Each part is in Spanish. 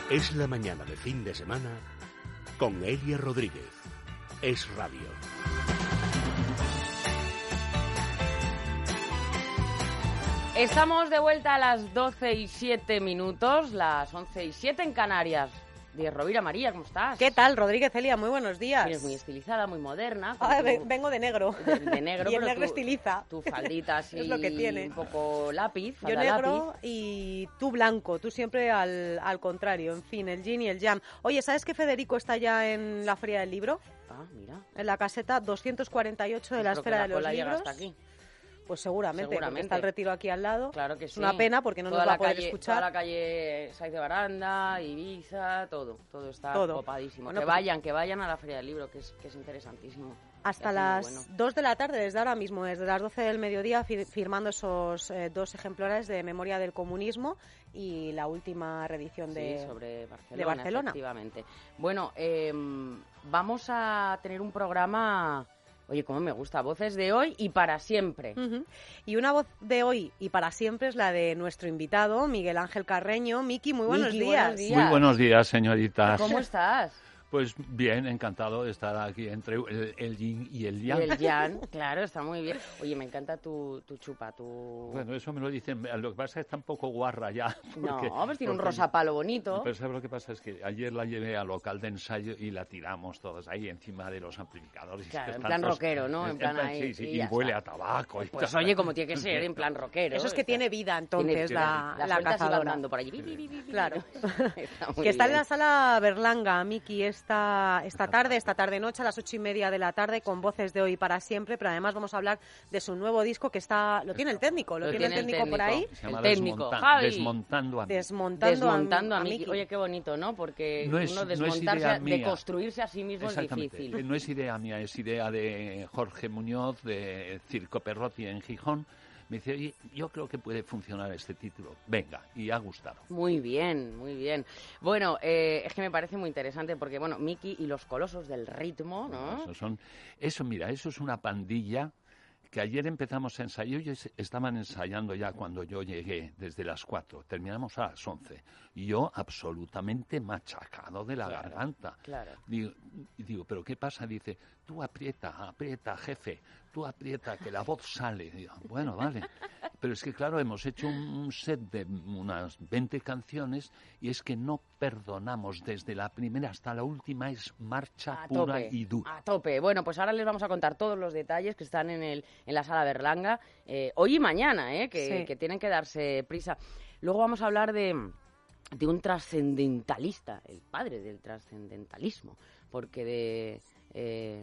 Es la mañana de fin de semana con Elia Rodríguez. Es Radio. Estamos de vuelta a las 12:07, las 11:07 en Canarias. Díaz Rovira, María, ¿cómo estás? ¿Qué tal, Rodríguez, Elia? Muy buenos días. Eres muy estilizada, muy moderna. Vengo de negro. De negro, y el pero negro estiliza. Tu faldita así, es lo que tiene. Un poco lápiz. Yo negro lápiz. Y tú blanco, tú siempre al contrario. En fin, el yin y el yang. Oye, ¿sabes que Federico está ya en la Feria del Libro? Ah, mira. En la caseta 248 de la Esfera de los Libros. Hasta aquí. Pues seguramente, porque está el retiro aquí al lado. Claro que sí. Es una pena porque no nos va a poder escuchar. Toda la calle Saiz de Baranda, Ibiza, todo está copadísimo. Bueno, que vayan a la Feria del Libro, que es interesantísimo. Hasta las 2 de la tarde, desde ahora mismo, desde las 12 del mediodía, firmando esos 2 ejemplares de Memoria del Comunismo y la última reedición sobre de Barcelona. Efectivamente. Bueno, vamos a tener un programa... Oye, cómo me gusta, voces de hoy y para siempre. Uh-huh. Y una voz de hoy y para siempre es la de nuestro invitado, Miguel Ángel Carreño. Miki, muy buenos días. Muy buenos días, señoritas. ¿Cómo estás? Pues bien, encantado de estar aquí entre el yin y el yang. Y el yang, claro, está muy bien. Oye, me encanta tu chupa, Bueno, eso me lo dicen, lo que pasa es que está un poco guarra ya. Pues tiene un rosapalo bonito. Pero ¿sabes lo que pasa? Es que ayer la llevé al local de ensayo y la tiramos todos ahí encima de los amplificadores. Claro, en plan rockero, ¿no? En plan ahí, sí, y huele a tabaco. Pues oye, como tiene que ser, en plan rockero. Eso es que tiene vida, entonces, la cazadora. Por allí. Claro. Que está en la sala Berlanga, Miki, esta tarde-noche a las 8:30 de la tarde con Voces de hoy para siempre, pero además vamos a hablar de su nuevo disco que lo tiene el técnico por ahí. El técnico, Desmontando a Miki. Oye, qué bonito, ¿no? Porque uno desmontarse, deconstruirse a sí mismo es difícil. No es idea mía, es idea de Jorge Muñoz, de Circo Perrotti en Gijón. Me dice, oye, yo creo que puede funcionar este título. Venga, y ha gustado. Muy bien, muy bien. Bueno, es que me parece muy interesante porque, bueno, Miki y los Colosos del Ritmo, ¿no? Eso es una pandilla que ayer empezamos a ensayar. Ellos estaban ensayando ya cuando yo llegué, desde las 4. Terminamos a las 11. Y yo absolutamente machacado de la garganta. Claro. Digo, ¿pero qué pasa? Dice, tú aprieta, jefe. Tú aprieta, que la voz sale. Digo, bueno, vale. Pero es que, claro, hemos hecho un set de unas 20 canciones y es que no perdonamos. Desde la primera hasta la última es marcha pura y dura. A tope. Bueno, pues ahora les vamos a contar todos los detalles que están en la sala Berlanga hoy y mañana, que tienen que darse prisa. Luego vamos a hablar de un trascendentalista, el padre del trascendentalismo, porque de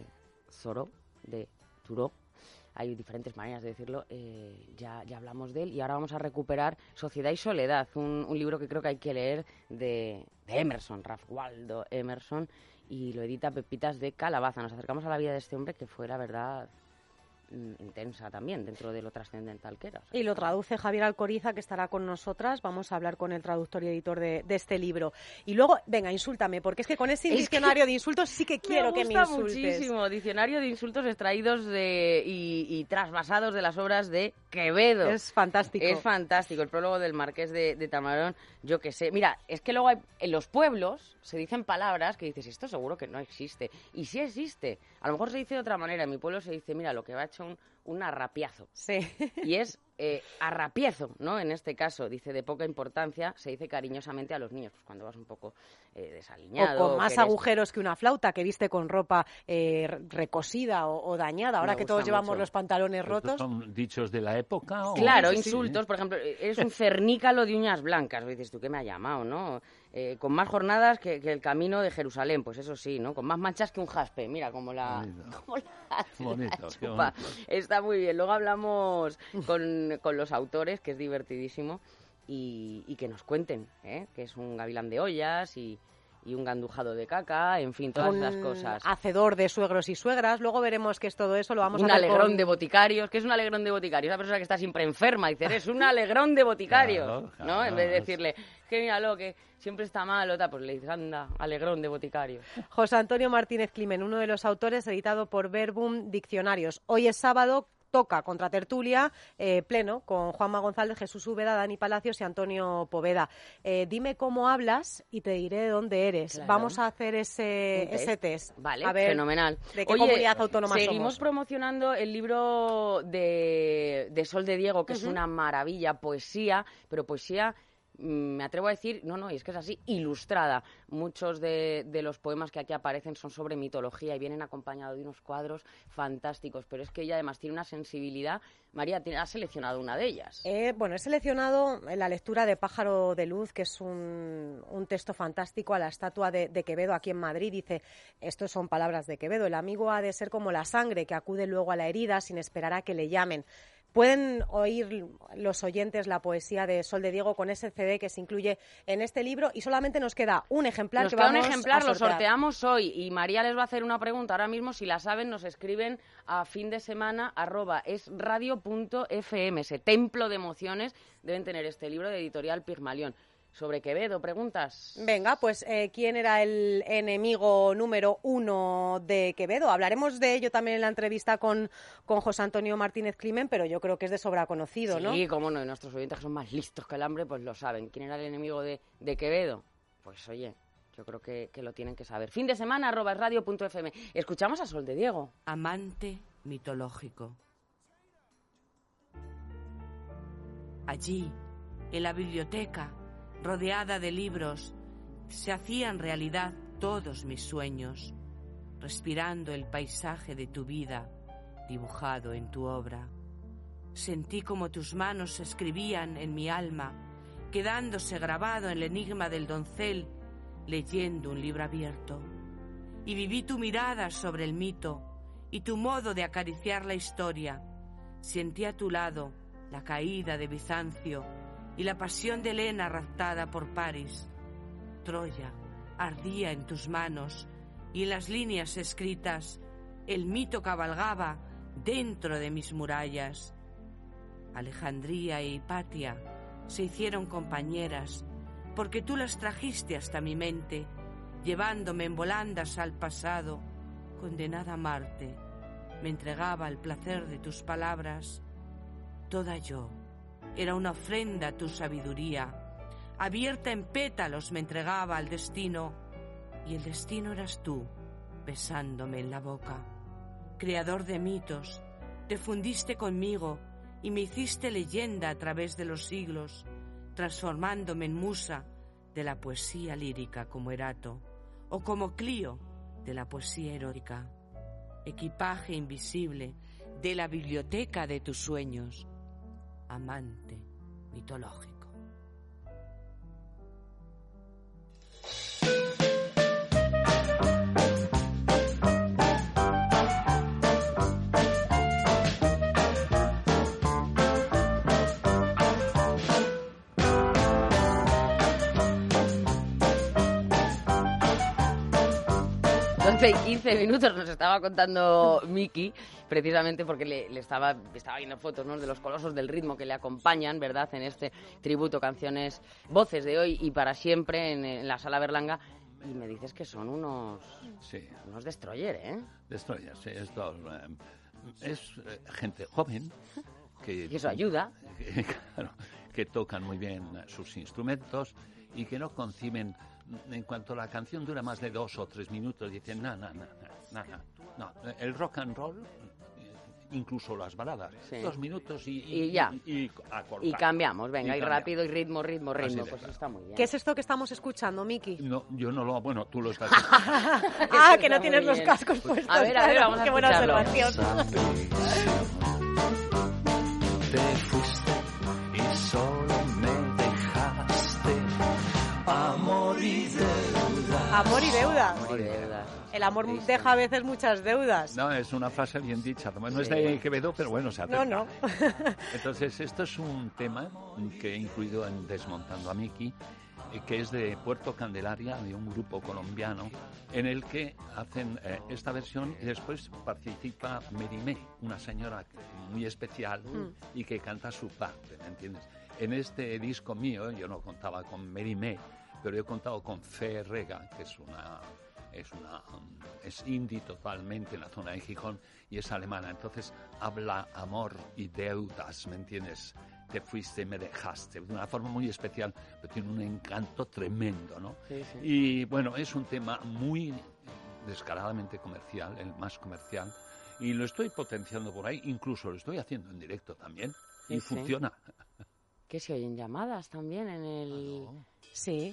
Thoreau, hay diferentes maneras de decirlo, ya hablamos de él, y ahora vamos a recuperar Sociedad y Soledad, un libro que creo que hay que leer de Emerson, Ralph Waldo Emerson, y lo edita Pepitas de Calabaza. Nos acercamos a la vida de este hombre que fue, la verdad, intensa también dentro de lo trascendental que era. Y lo traduce Javier Alcoriza, que estará con nosotras. Vamos a hablar con el traductor y editor de este libro. Y luego, venga, insúltame, porque es que con ese diccionario de insultos sí que quiero que me insultes. Me gusta muchísimo. Diccionario de insultos extraídos y trasvasados de las obras de Quevedo. Es fantástico. Es fantástico. El prólogo del Marqués de Tamarón, yo qué sé. Mira, es que luego en los pueblos se dicen palabras que dices, esto seguro que no existe. Y sí existe. A lo mejor se dice de otra manera. En mi pueblo se dice, mira, lo que va hecho un arrapiezo. Sí. Y es arrapiezo, ¿no? En este caso, dice de poca importancia, se dice cariñosamente a los niños, pues cuando vas un poco desaliñado. O con más agujeros que una flauta, que viste con ropa recosida o dañada, ahora que todos llevamos los pantalones rotos. ¿Estos son dichos de la época? Claro, insultos, por ejemplo, eres un cernícalo de uñas blancas, dices tú, ¿qué me ha llamado, no? Con más jornadas que el camino de Jerusalén, pues eso sí, ¿no? Con más manchas que un jaspe, mira, como la chupa. Está muy bien. Luego hablamos con los autores, que es divertidísimo, y que nos cuenten, que es un gavilán de ollas y un gandujado de caca, en fin, todas esas cosas. Hacedor de suegros y suegras. Luego veremos qué es todo eso, lo vamos a ver. Un alegrón de boticarios. ¿Qué es un alegrón de boticarios? Una persona que está siempre enferma, dice, eres un alegrón de boticarios, claro, ¿no? En vez de decirle, que míralo, que siempre está mal, pues le dices, anda, alegrón de boticarios. José Antonio Martínez Climen, uno de los autores, editado por Verbum Diccionarios. Hoy es sábado, toca Contratertulia pleno con Juanma González, Jesús Úbeda, Dani Palacios y Antonio Poveda. Dime cómo hablas y te diré de dónde eres. Claro. Vamos a hacer ese test. Vale, a ver, fenomenal. ¿de qué comunidad autónoma seguimos somos? promocionando el libro de Sol de Diego, que es una maravilla, poesía, pero poesía... me atrevo a decir, y es que es así, ilustrada. Muchos de los poemas que aquí aparecen son sobre mitología y vienen acompañados de unos cuadros fantásticos, pero es que ella además tiene una sensibilidad. María, has seleccionado una de ellas. He seleccionado la lectura de Pájaro de Luz, que es un texto fantástico a la estatua de Quevedo aquí en Madrid. Dice, estos son palabras de Quevedo, el amigo ha de ser como la sangre que acude luego a la herida sin esperar a que le llamen. Pueden oír los oyentes la poesía de Sol de Diego con ese CD que se incluye en este libro y solamente nos queda un ejemplar. Nos queda un ejemplar, a lo sortear. sorteamos hoy y María les va a hacer una pregunta ahora mismo. Si la saben, nos escriben a findesemana@esradio.fm. Ese templo de emociones deben tener este libro de Editorial Pigmalión. Sobre Quevedo, ¿preguntas? Venga, pues ¿quién era el enemigo número 1 de Quevedo? Hablaremos de ello también en la entrevista con José Antonio Martínez Climent, pero yo creo que es de sobra conocido, ¿no? Sí, cómo no, y nuestros oyentes que son más listos que el hambre, pues lo saben. ¿Quién era el enemigo de Quevedo? Pues oye, yo creo que lo tienen que saber. Findesemana@esradio.fm. Escuchamos a Sol de Diego. Amante mitológico. Allí, en la biblioteca, rodeada de libros, se hacían realidad todos mis sueños, respirando el paisaje de tu vida, dibujado en tu obra. Sentí como tus manos escribían en mi alma, quedándose grabado en el enigma del doncel, leyendo un libro abierto. Y viví tu mirada sobre el mito y tu modo de acariciar la historia. Sentí a tu lado la caída de Bizancio y la pasión de Helena raptada por París. Troya ardía en tus manos y en las líneas escritas el mito cabalgaba dentro de mis murallas. Alejandría e Hipatia se hicieron compañeras porque tú las trajiste hasta mi mente, llevándome en volandas al pasado, condenada a Marte. Me entregaba al placer de tus palabras. Toda yo era una ofrenda a tu sabiduría. Abierta en pétalos me entregaba al destino, y el destino eras tú, besándome en la boca. Creador de mitos, te fundiste conmigo y me hiciste leyenda a través de los siglos, transformándome en musa de la poesía lírica como Erato, o como Clío de la poesía erótica. Equipaje invisible de la biblioteca de tus sueños. Amante mitológico. Hace 15 minutos nos estaba contando Miki, precisamente porque le estaba viendo fotos, ¿no?, de los colosos del ritmo que le acompañan, ¿verdad?, en este tributo, canciones, voces de hoy y para siempre en la Sala Berlanga. Y me dices que son unos destroyer, ¿eh? Destroyer, sí. Es gente joven y eso ayuda. Claro, que tocan muy bien sus instrumentos y que no conciben. En cuanto la canción dura más de 2 o 3 minutos, dicen, no. El rock and roll, incluso las baladas, 2 minutos y ya. Y a cortar. Y cambiamos, venga, y cambiamos. rápido, y ritmo, pues claro. está muy bien. ¿Qué es esto que estamos escuchando, Miki? No, yo no lo... Bueno, tú lo estás... Que no tienes los cascos puestos. A ver, vamos a qué buena escucharlo. observación. Te fuiste y solo me dejaste amor y deuda. Amor y deuda. Amor y deuda. El amor Triste. deja a veces muchas deudas. No, es una frase bien dicha. No es de Quevedo, pero bueno, se acerca. No. Entonces, esto es un tema que he incluido en Desmontando a Miki, que es de Puerto Candelaria, de un grupo colombiano, en el que hacen esta versión y después participa Mérimée, una señora muy especial y que canta su parte, ¿me entiendes? En este disco mío, yo no contaba con Mérimée, pero he contado con Fe Rega, que es una es indie totalmente en la zona de Gijón y es alemana. Entonces habla amor y deudas, ¿me entiendes? Te fuiste y me dejaste, de una forma muy especial, pero tiene un encanto tremendo, ¿no? Sí, sí. Y bueno, es un tema muy descaradamente comercial, el más comercial, y lo estoy potenciando por ahí, incluso lo estoy haciendo en directo también, y Sí. funciona. Que se oyen llamadas también en el... Sí.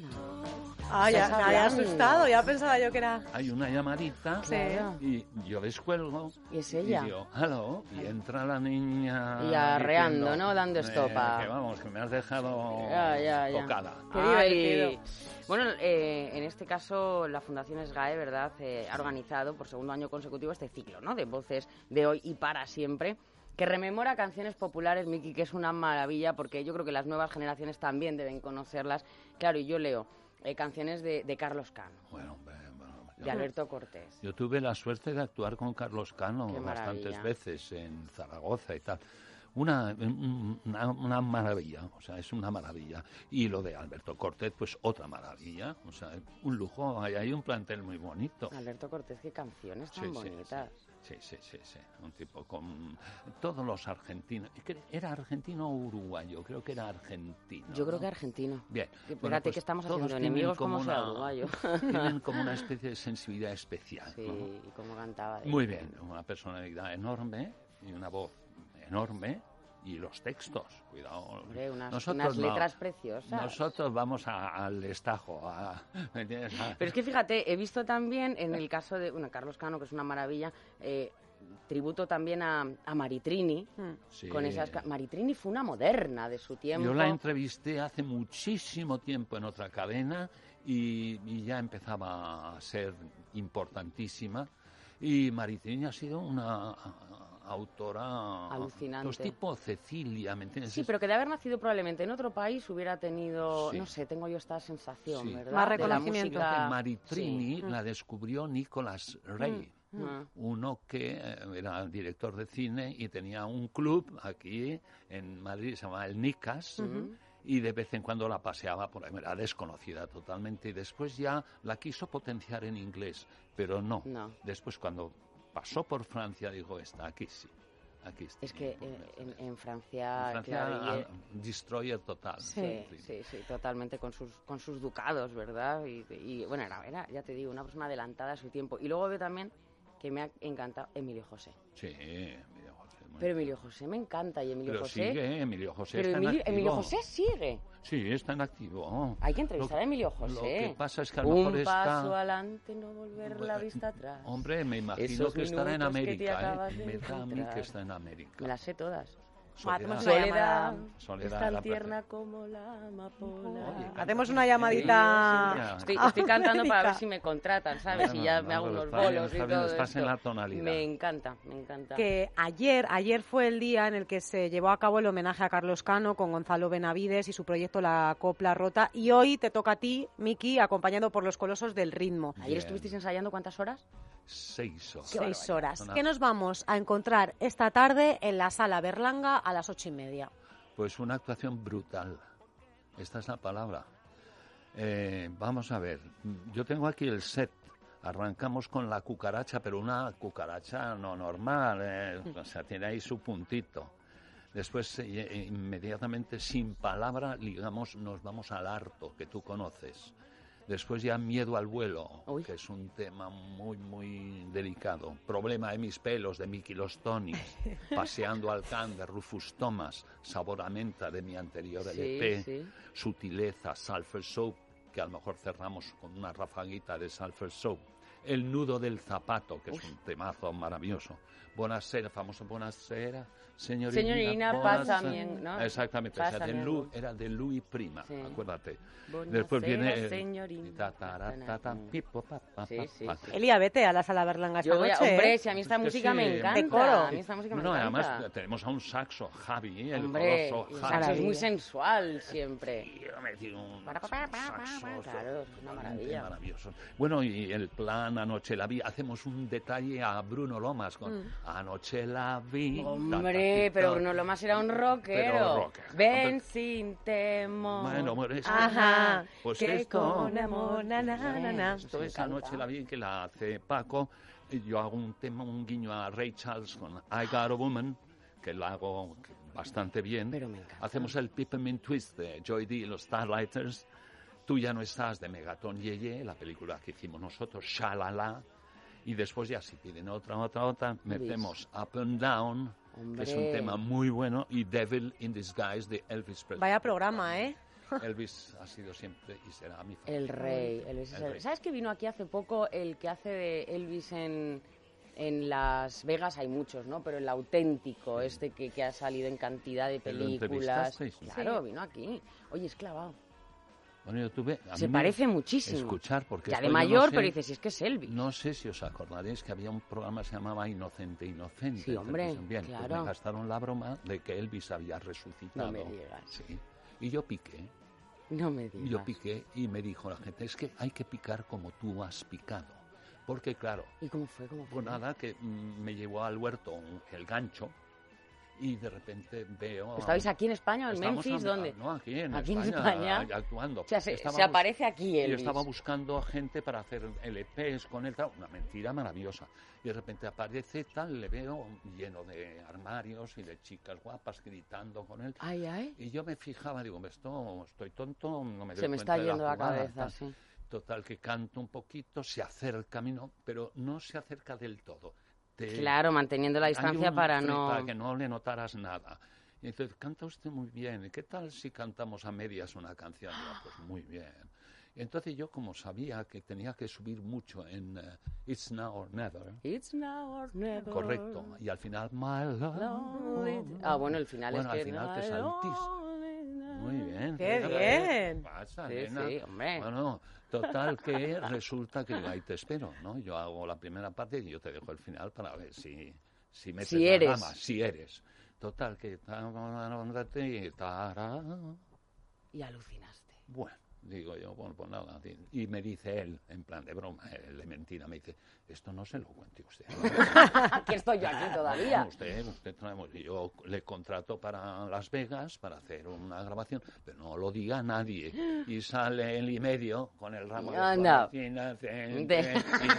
Ah, Ya Estás me había hablando. asustado, ya pensaba yo que era... Hay una llamadita Sí. y yo descuelgo Y es ella. y digo, hello, y entra la niña Y arreando, diciendo, ¿no? Dando estopa. que vamos, que me has dejado Ya. tocada. Qué Ay. divertido. Bueno, en este caso la Fundación SGAE, ¿verdad?, ha organizado por segundo año consecutivo este ciclo, ¿no?, de voces de hoy y para siempre, que rememora canciones populares, Miki, que es una maravilla, porque yo creo que las nuevas generaciones también deben conocerlas. Claro, y yo leo canciones de Carlos Cano, Bueno, de Alberto Cortés. yo tuve la suerte de actuar con Carlos Cano Qué bastantes maravilla. veces en Zaragoza y tal. Una maravilla, o sea, es una maravilla. Y lo de Alberto Cortés, pues otra maravilla, o sea, un lujo, hay un plantel muy bonito. Alberto Cortés, qué canciones tan Sí, bonitas. Sí, un tipo con todos los argentinos. ¿Era argentino o uruguayo? Creo que era argentino. Yo creo ¿no? que argentino. Bien. Fíjate Bueno, pues que estamos todos haciendo tienen enemigos como como sea uruguayo. Tienen como una especie de sensibilidad especial. Sí, ¿no? y cómo cantaba. Muy bien, una personalidad enorme y una voz enorme y los textos, cuidado. Hombre, unas Nosotros letras preciosas. Nosotros vamos al destajo. ¿Me entiendes? Pero es que fíjate, he visto también en el caso de Carlos Cano, que es una maravilla, tributo también a Maritrini, Sí. con esas... Maritrini fue una moderna de su tiempo. Yo la entrevisté hace muchísimo tiempo en otra cadena y ya empezaba a ser importantísima. Y Maritrini ha sido una autora... Alucinante. Pues tipo Cecilia, ¿me entiendes? Sí, pero que de haber nacido probablemente en otro país hubiera tenido, Sí. no sé, tengo yo esta sensación, Sí. ¿verdad? Más De la reconocimiento. música- Maritrini la descubrió Nicolas Rey. Ah. Uno que era director de cine y tenía un club aquí en Madrid, se llamaba el Nicas, y de vez en cuando la paseaba por ahí, era desconocida totalmente, y después ya la quiso potenciar en inglés, pero no. Después cuando pasó por Francia, dijo, aquí sí. Aquí está. Es que en Francia, claro, destroyer total. Sí, totalmente, con sus ducados, ¿verdad? Y bueno, era, ya te digo, una persona adelantada a su tiempo. Y luego veo también que me ha encantado Emilio José. Sí, Emilio José. Pero Emilio José me encanta, y Emilio Pero José... sigue, Emilio José Pero está en activo. Emilio José sigue. Sí, está en activo. Hay que entrevistar a Emilio José. Lo que pasa es que a lo mejor Un está... paso adelante, no volver la vista atrás. Hombre, me imagino Esos que estará en minutos que te América, acabas de Me da a mí encontrar. que está en América. Me las sé todas. Hacemos una Soledad, llamada. Soledad es tan era tierna como la amapola. Oye, Hacemos una llamadita. Estoy cantando para ver América. si me contratan, ¿sabes? Y ya me hago unos bolos y todo Estás esto. en la tonalidad. Me encanta. Que ayer fue el día en el que se llevó a cabo el homenaje a Carlos Cano con Gonzalo Benavides y su proyecto La Copla Rota. Y hoy te toca a ti, Miki, acompañado por los Colosos del Ritmo. ¿Ayer estuvisteis ensayando cuántas horas? 6 horas. 6 horas. Una- ¿Qué nos vamos a encontrar esta tarde en la Sala Berlanga a las 8:30? Pues una actuación brutal. Esta es la palabra. Vamos a ver. Yo tengo aquí el set. Arrancamos con la cucaracha, pero una cucaracha no normal. O sea, tiene ahí su puntito. Después, inmediatamente, sin palabra, nos vamos al harto, que tú conoces. Después ya Miedo al vuelo, que es un tema muy, muy delicado. Problema de mis pelos, de Mickey Los Tonis. Paseando al can, de Rufus Thomas. Sabor a menta, de mi anterior LP. Sutileza, Sulfur Soap, que a lo mejor cerramos con una rafaguita de Sulfur Soap. El nudo del zapato, que es un temazo maravilloso. Buonasera, famoso Buonasera, señorina pasa buonasera. bien, ¿no? Exactamente, Pasa o sea, bien. era de Louis Prima, Sí. acuérdate. Buonasera, Después viene señorina. pipo, pa, pa, Sí, pa, sí, pa. sí. Elia, vete a la Sala Berlanga esta Yo voy a, noche. hombre, si a mí esta Es que música sí, me encanta. de coro. A mí esta música me No, encanta. además tenemos a un saxo, Javi, el Hombre, coloso el Javi. saxo es muy sensual siempre. Y yo me tiro un Claro, es una maravilla. maravilloso. Bueno, y el plan cantan Anoche la vi. Hacemos un detalle a Bruno Lomas con Anoche la vi. Hombre, pero Bruno Lomas era un rockero. Pero rocker. Ven sin temor. Bueno, es que- Ajá. Pues que esto- con amor, na, na, na, na. Esto es Anoche la vi, que la hace Paco. Y yo hago un tema, un guiño a Ray Charles con I Got a Woman, que lo hago bastante bien. Pero me encanta. Hacemos el Peppermint Twist de Joy D y los Starlighters. Tú ya no estás, de Megaton Yeye, la película que hicimos nosotros, Shalala. Y después ya si piden otra, metemos Up and Down, que es un Hombre. tema muy bueno, y Devil in Disguise de Elvis Presley. Vaya programa, ¿eh? Elvis ha sido siempre y será mi favorito. El rey. Elvis es El el- rey. ¿Sabes que vino aquí hace poco el que hace de Elvis en Las Vegas? Hay muchos, ¿no? Pero el auténtico, este que ha salido en cantidad de ¿Lo películas. entrevistasteis? Claro, Sí. vino aquí. Oye, es clavado. Bueno, yo tuve... a Se mí me- parece muchísimo. Escuchar, porque... Ya esto de yo no mayor, sé- pero dices, si es que es Elvis. No sé si os acordaréis que había un programa que se llamaba Inocente. Sí, hombre, Bien, claro. pues me gastaron la broma de que Elvis había resucitado. No me digas. Sí. Y yo piqué. No me digas. Yo piqué y me dijo la gente, es que hay que picar como tú has picado. Porque claro, ¿Y cómo fue? ¿Cómo fue? pues nada, que me llevó al huerto el gancho y de repente veo... ¿Estabais aquí en España o en Estamos Memphis? ¿Dónde? No, aquí en Aquí en España, España. actuando. O sea, se Estaba aparece aquí Y Elvis. estaba buscando gente para hacer LPs con él, tal, una mentira maravillosa. Y de repente aparece tal, le veo lleno de armarios y de chicas guapas gritando con él. Ay, ay. Y yo me fijaba, digo, estoy tonto, no me doy Se me cuenta está de yendo la jugada, cabeza, tal. sí. Total, que canto un poquito, se acerca a mí, no, pero no se acerca del todo. Claro, manteniendo la Hay distancia un para para no... que no le notaras nada. Y entonces, canta usted muy bien. ¿Qué tal si cantamos a medias una canción? Digo, pues muy bien. Y entonces yo, como sabía que tenía que subir mucho en It's Now or Never, It's now or never. correcto, y al final, My Love. Ah, bueno, el final Bueno, es al que... final que es altísimo. Muy bien. ¡Qué fíjate. bien! ¿Qué pasa, Sí, nena? sí, hombre. Bueno, total que resulta que ahí te espero, ¿no? Yo hago la primera parte y yo te dejo el final para ver si metes Si la eres. gama, si eres. Total que... Y alucinaste. Bueno, digo yo, bueno, pues nada. Y me dice él, en plan de broma, él de mentira, me dice, esto no se lo cuente usted. Aquí estoy yo aquí todavía. Usted traemos. Y yo le contrato para Las Vegas para hacer una grabación, pero no lo diga a nadie. Y sale él y medio con el ramo Anda. de inocente.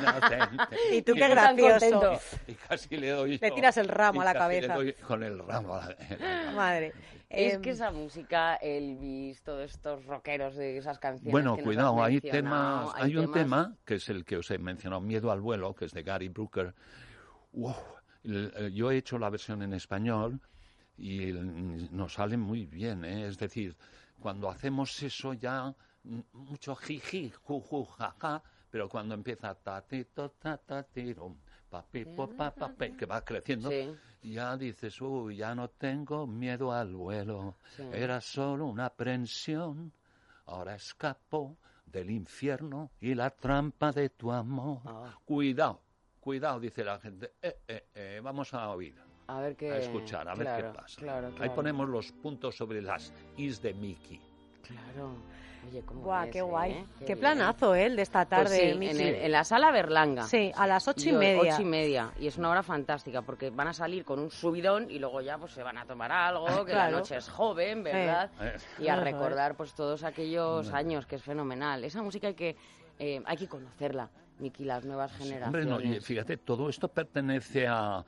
Y tú qué Qué tan gracioso. contento. Y casi le doy Le yo, tiras el ramo y a la casi cabeza. le doy con el ramo a la Madre. Es que esa música, Elvis, todos estos rockeros de esas canciones. Bueno, que nos cuidado, has hay mencionado, temas, hay un tema que es el que os he mencionado, Miedo al vuelo, que es de Gary Brooker. Wow, yo he hecho la versión en español y nos sale muy bien, ¿eh? Es decir, cuando hacemos eso ya mucho jiji, juju, jaja, pero cuando empieza ta ti to ta ta tirum, papi po pa pa pe, que va creciendo. Sí. Ya dices, uy, ya no tengo miedo al vuelo, Sí. era solo una aprensión, ahora escapo del infierno y la trampa de tu amor. Ah. Cuidado, cuidado, dice la gente, vamos a oír, A ver qué... a escuchar, a ver Claro, qué pasa. Claro, Ahí claro. ponemos los puntos sobre las is de Mickey. Claro. Oye, cómo Buah, es, qué guay. ¿eh? Qué bien. planazo, el de esta Pues tarde, sí, Miki. en la sala Berlanga. Sí, a las 8:30. 8:30. Y es una hora fantástica porque van a salir con un subidón y luego ya pues se van a tomar algo, que Claro. la noche es joven, ¿verdad? Y a Eso es. recordar pues todos aquellos años, que es fenomenal. Esa música hay que conocerla, Miki, las nuevas Hombre, generaciones. no, y fíjate, todo esto pertenece a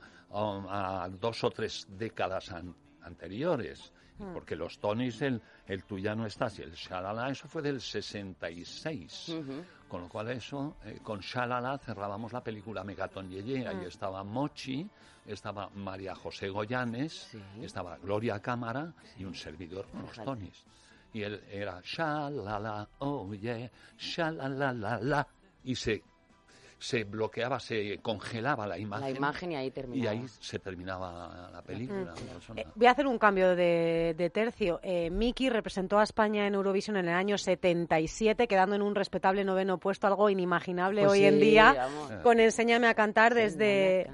2 o 3 décadas anteriores. Porque los Tonys, el Tú ya no estás y el Shalala, eso fue del 66. Ujú. Con lo cual eso, con Shalala cerrábamos la película Megaton Yeye. Ahí estaba Mochi, estaba María José Goyanes, Sí. estaba Gloria Cámara y un servidor con los Fíjate. Tonys. Y él era Shalala, oh yeah, Shalalala. Y se bloqueaba, se congelaba la imagen. La imagen y ahí terminaba. Y ahí se terminaba la película. ¿no? Eso nada. Voy a hacer un cambio de tercio. Miki representó a España en Eurovisión en el año 77, quedando en un respetable 9º puesto, algo inimaginable Pues hoy sí, en día, vamos. con Enséñame a cantar desde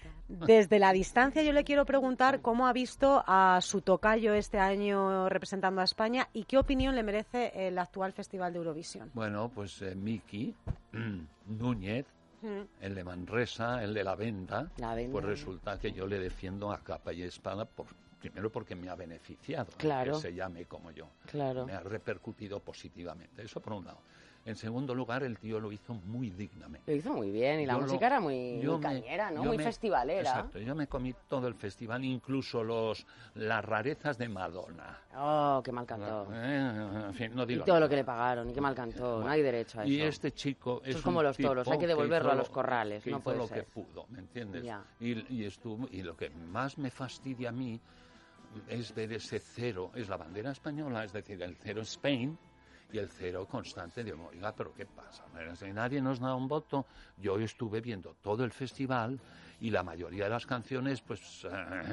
la distancia. Yo le quiero preguntar cómo ha visto a su tocayo este año representando a España y qué opinión le merece el actual Festival de Eurovisión. Bueno, pues Miki Núñez, el de Manresa, el de La Venda, La pues resulta que yo le defiendo a capa y espada, primero porque me ha beneficiado, claro, que se llame como yo. Claro. Me ha repercutido positivamente, eso por un lado. En segundo lugar, el tío lo hizo muy dignamente. Lo hizo muy bien, y la música era muy cañera, ¿no? Muy festivalera. Exacto, yo me comí todo el festival, incluso las rarezas de Madonna. Oh, qué mal cantó. En fin, no digo y todo lo que le pagaron, y qué mal cantó, bueno, no hay derecho a eso. Y este chico es como los toros, hay que devolverlo a los corrales, que no puede hizo ser. lo que pudo, ¿me entiendes? Ya. Y lo que más me fastidia a mí es ver ese cero, es la bandera española, es decir, el cero Spain, y el cero constante de, oiga, pero ¿qué pasa? Si nadie nos da un voto. Yo estuve viendo todo el festival y la mayoría de las canciones, pues...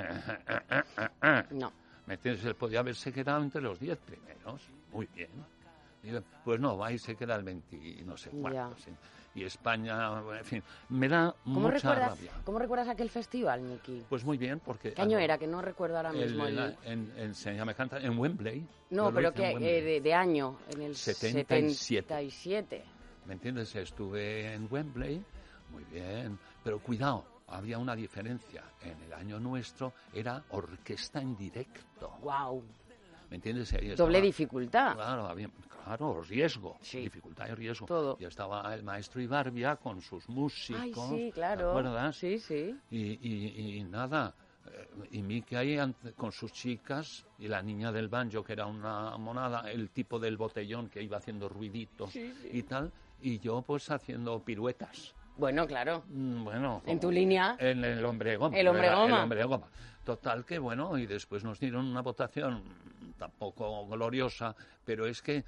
No. ¿Me entiendes? Él podía haberse quedado entre los 10 primeros. Muy bien. Pues no, va y se queda el 20 y no sé cuánto. ¿Sí? Y España, en fin, me da mucha rabia. ¿Cómo recuerdas aquel festival, Miki? Pues muy bien, porque... ¿Qué año era? Que no recuerdo ahora mismo. En Wembley. No, pero que de año, en el 77. ¿Me entiendes? Estuve en Wembley, muy bien, pero cuidado, había una diferencia. En el año nuestro era orquesta en directo. ¡Guau! ¿Me entiendes? Ahí doble dificultad. Claro, riesgo. Sí. Dificultad y riesgo. Todo. Y estaba el maestro Ibarbia con sus músicos. Ay, sí, claro. ¿Verdad? Sí, sí. Y nada. Y Miki ahí con sus chicas y la niña del banjo, que era una monada, el tipo del botellón que iba haciendo ruiditos y tal. Y yo pues haciendo piruetas. Bueno, claro. Bueno. En tu línea. En el hombre goma. El hombre goma. El hombre goma. Total que bueno, y después nos dieron una votación tampoco gloriosa, pero es que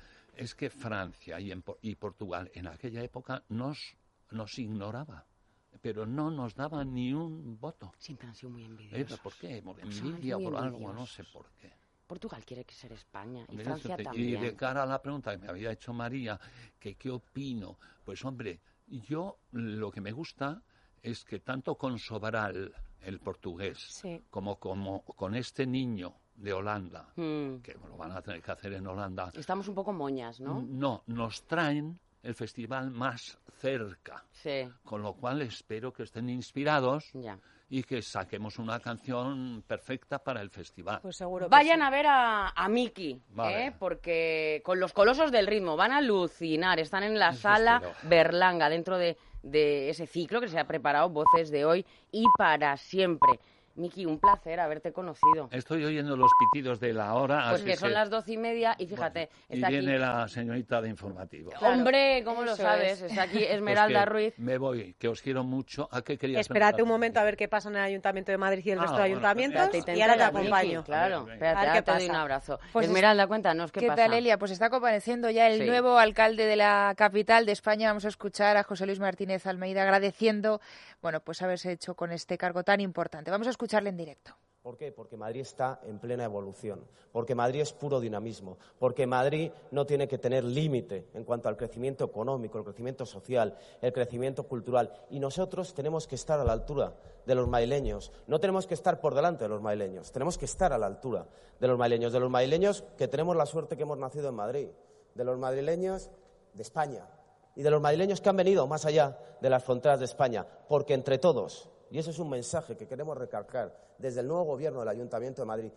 Francia y Portugal en aquella época nos ignoraba, pero no nos daba ni un voto. Siempre han sido muy envidiosos. ¿Por qué? ¿Por envidia o por algo? No sé por qué. Portugal quiere ser España y Francia también. Y de cara a la pregunta que me había hecho María, que qué opino, pues hombre, yo lo que me gusta es que tanto con Sobral, el portugués, como con este niño de Holanda, que lo van a tener que hacer en Holanda. Estamos un poco moñas, ¿no? No, nos traen el festival más cerca. Sí. Con lo cual espero que estén inspirados ya. Y que saquemos una canción perfecta para el festival. Pues seguro que vayan sí. A ver a Miki, vale. Porque con los Colosos del Ritmo van a alucinar. Están en la sala Berlanga, dentro de ese ciclo que se ha preparado, Voces de Hoy y para Siempre. Miki, un placer haberte conocido. Estoy oyendo los pitidos de la hora. Pues que son las 12:30 y fíjate, bueno, está y viene aquí la señorita de informativo. Claro. Hombre, ¿cómo lo sabes? Está aquí Esmeralda Ruiz. Me voy, que os quiero mucho. ¿A qué querías Espérate un momento a ver qué pasa en el Ayuntamiento de Madrid y el resto de ayuntamientos y ahora te acompaño. Miki, claro, espérate, a ver qué te doy pasa. un abrazo. Pues Esmeralda, cuéntanos, ¿qué pasa? ¿Qué tal, Elia? Pues está compareciendo ya el nuevo alcalde de la capital de España. Vamos a escuchar a José Luis Martínez Almeida agradeciendo, bueno, pues haberse hecho con este cargo tan importante. Vamos a escucharle en directo. ¿Por qué? Porque Madrid está en plena evolución, porque Madrid es puro dinamismo, porque Madrid no tiene que tener límite en cuanto al crecimiento económico, el crecimiento social, el crecimiento cultural. Y nosotros tenemos que estar a la altura de los madrileños. No tenemos que estar por delante de los madrileños, tenemos que estar a la altura de los madrileños que tenemos la suerte que hemos nacido en Madrid, de los madrileños de España y de los madrileños que han venido más allá de las fronteras de España, porque entre todos... Y ese es un mensaje que queremos recalcar desde el nuevo gobierno del Ayuntamiento de Madrid,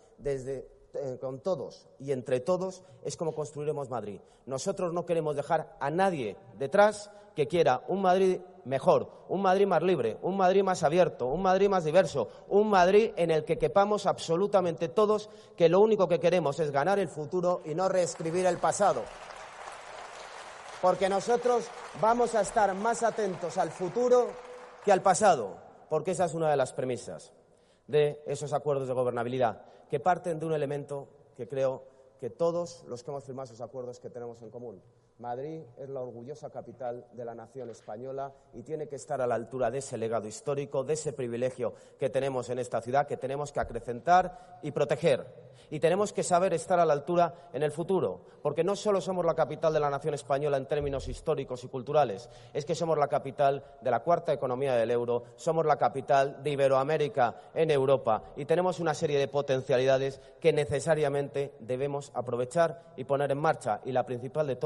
con todos y entre todos es como construiremos Madrid. Nosotros no queremos dejar a nadie detrás que quiera un Madrid mejor, un Madrid más libre, un Madrid más abierto, un Madrid más diverso, un Madrid en el que quepamos absolutamente todos, que lo único que queremos es ganar el futuro y no reescribir el pasado. Porque nosotros vamos a estar más atentos al futuro que al pasado. Porque esa es una de las premisas de esos acuerdos de gobernabilidad, que parten de un elemento que creo que todos los que hemos firmado esos acuerdos que tenemos en común. Madrid es la orgullosa capital de la nación española y tiene que estar a la altura de ese legado histórico, de ese privilegio que tenemos en esta ciudad, que tenemos que acrecentar y proteger. Y tenemos que saber estar a la altura en el futuro, porque no solo somos la capital de la nación española en términos históricos y culturales, es que somos la capital de la cuarta economía del euro, somos la capital de Iberoamérica en Europa y tenemos una serie de potencialidades que necesariamente debemos aprovechar y poner en marcha, y la principal de todas ellas